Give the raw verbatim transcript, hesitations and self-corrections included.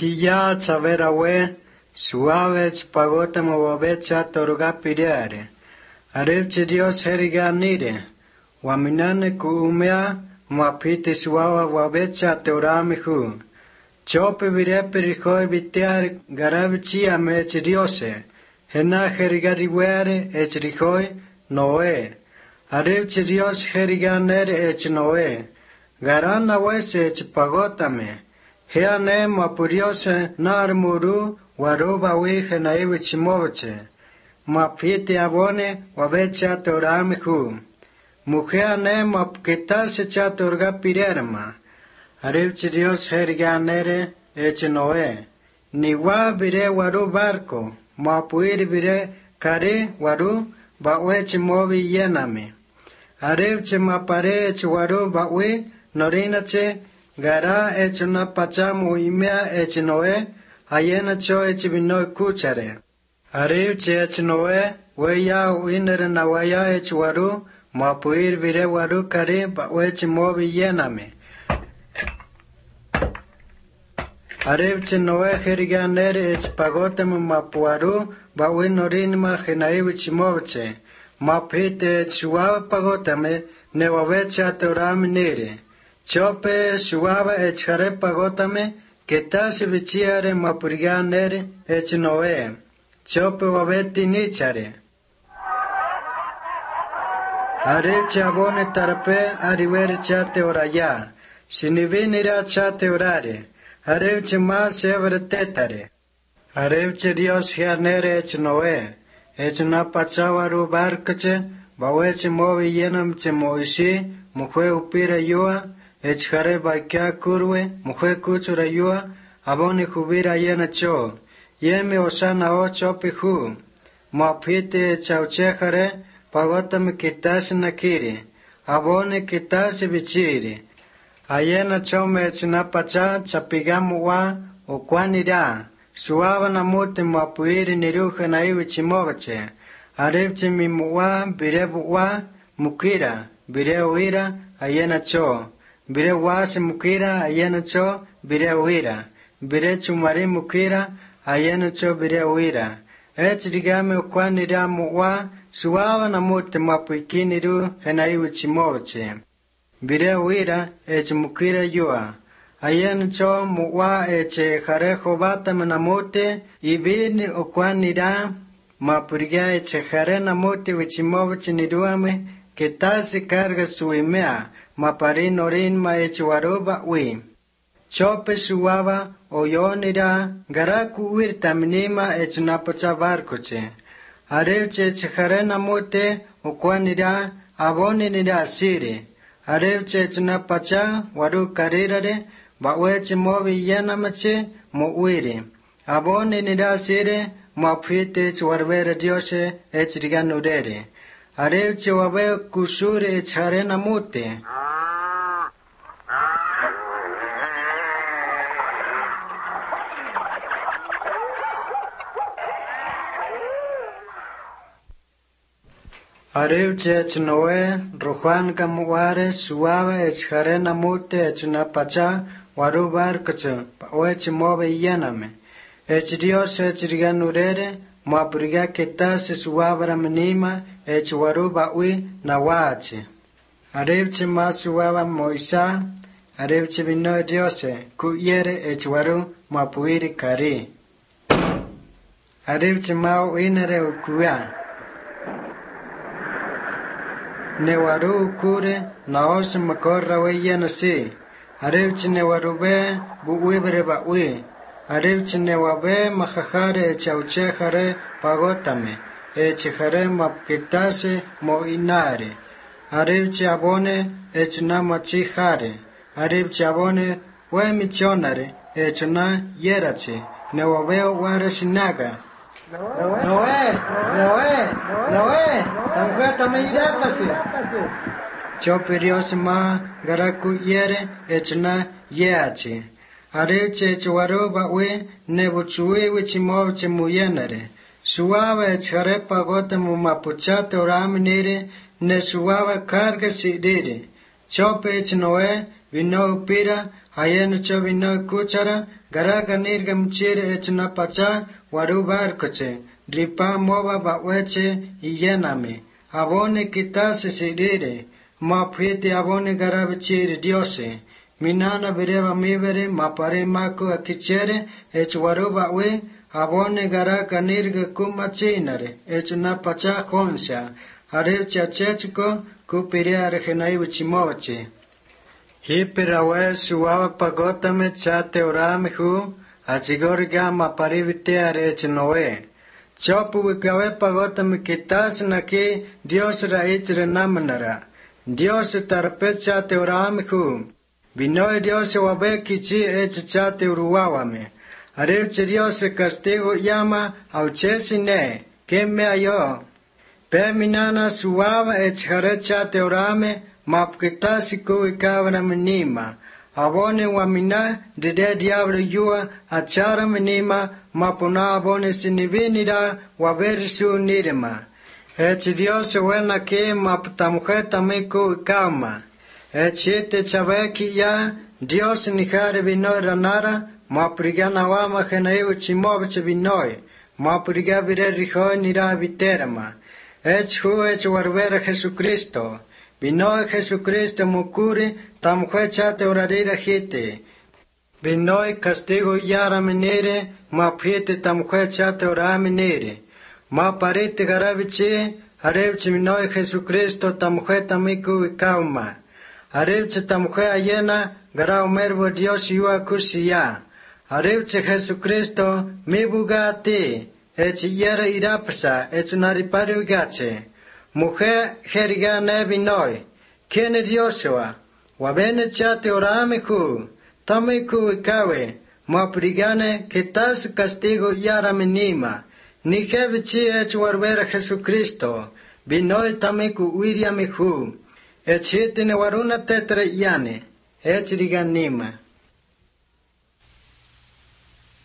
Kia chaverawe, suave pagota movecha torga piriare. Arevche Dios heriganire, waminane kuumea, mapite suava wavecha teoramihu. Chope vire perihoi vitear garavici amech Diose, hena herigariwere ech rihoi noe. Arevche Dios heriganere ech noe, garana wese ech pagotame. Heane mapuriose narmuru waruba wihe na iwi chimoche. Mapite abone wavecha teoramihu. Mujeane mapkitase cha torga pirerma. Arivchi Dios herganere eche noe. Niwa bire waru barco. Mapuir bire kare waru baweche movi yename. Arivchi mapare eche waru bawe norinache. Gara eche na pachamu imea eche noe. Ayena cho eche binoi kuchare. Arivchi eche noe. Weya uinere na waya eche waru. Mapuir bire waru kare baweche movi yename. Arevche noe heriganere ech pagotem mapuaru bawe norinima genaiwi chimovche. Mapite ech suave pagotame nevavecha teorami nere. Chope suave ech jare pagotame ketasi vichiare mapuriganere ech noe. Chope vaveti nichare. Arevche abone tarpe arivere chate oraya. Sinivinira chate orare. Arevche mas evre tetare. Arevche Dios hianere ech noe. Ech na pachavaru barkache. Baweche movi yenam che moishi. Mujue upira yua. Ech jare baikya kurwe. Mujue kuchura yua. Aboni jubira yena cho. Yeme osana o chopi hu. Mapite chauche jare. Pagotame kitasi nakiri. Aboni kitasi bichiri. Ayena chome china pacha chapigamu wa ukwanira. Suava na mute mapuiri niruja na iwi chimovache. Arevche mimuwa birebu wa mukira. Bire uira ayena cho. Bire wase mukira ayena cho bire uira. Bire chumari mukira ayena cho bire uira. Ech digame ukwanira muwa suava na mute mapuikiniru hena iwi chimovache. Bire uira eche mukira yua. Ayen cho muwa eche jare jobata menamute. Ibini okwanira. Mapuriga eche jare namute wichimovache niruame. Ketasi carga suimea. Mapari norin ma eche waruba ui. Chope suava oyonira. Garaku uirta minima eche napacha barcoche. Arevche eche jare namute okwanira. Aboni nira siri. Arevche chna pacha waru karirare baweche movi yenamache mo uiri. Abone nida sire mapite chwarvere diose echriganurere. Arevche wabe kusure echare namute. Arevche ech noe, rojuan kamuare, suave ech jare namute ech na pacha, waru barkacha, paweche move yename. Ech Dios ech riganurere, mapuriga ketase suave ramenima, ech waru baui na wache. Arevche ma suave moisa, arevche vino Diose, kuyere ech waru mapuiri kari. Arevche ma uinere ukuya. Newaru ukure naos makorra weyena si. Arevche newarube buwibere baui. Arevche newabe mahajare echauche jare pagotame. Eche jare mapkitase mo inare. Arevche abone echna machi jare. Arevche abone we michonare echna yerache. Newabe ware sinaga. Noé, Noé, Noé, tamka tamayira pasi. Choperios ma garaku yere echna yeachi. Arevche chwaru bawe nebuchui wichimovche muyenare. Suava echare pagote mumapuchate oraminire ne suava carga sidire. Chope ech Noé vino upira Hayen chovino kuchara, garaga nirga mchire echna pacha, warubar coche, ripa mova baweche, yename. Abone kitase sidire, ma piti abone garabchire diose. Minana bereva mibere, ma pare maku akichere, ech waruba we, abone garaga nirga kumachinare, echna pacha konsa. Harev chachechko, kupiria regenai uchimoche. Hipirawe suava pagotame chate oramihu, achigorga maparivite arechnoe. Chopu wikawe pagotame kitas naki, Dios raich renamanara. Dios tarpe chate oramihu. Vinoy Dios wabe kichi ech chate uruawame. Arevche Dios castigo llama, auchesine, que me ayo. Pe minana suava ech chate orame, mapkitasiku ikavana menima. Abone wamina, dede diablo yua, achara menima, mapuna abone sinivinira, waberisu nirema. Ech Dios wena ke maptamujeta miku ikama. Ech ite chaveki ya, Dios nijare vinoi ranara, maprigana wama genaiu chimovche vinoi, mapriga vire rijoy nira viterama. Ech hu ech warbera Jesucristo. Vinoi Jesucristo mukuri tamjue chate orarira hite. Vinoi castigo yara menere, ma pite tamjue chate ora menere. Ma parite garavichi, arevchi vinoi Jesucristo tamjue tamiku ikauma. Arevchi tamjue ayena, gara umervo Dios yua kusiya. Arevchi Jesucristo mi bugati, ech yera irapsa, ech naripari gache. Mujer jerigane vinoi, kene Diosua, wabene chate oramiku, tamiku ikawe, maprigane kitas castigo yara menima, ni jevichi ech warbera Jesucristo, vinoi tamiku uiria mihu, ech hitine waruna tetre yane, ech riganima.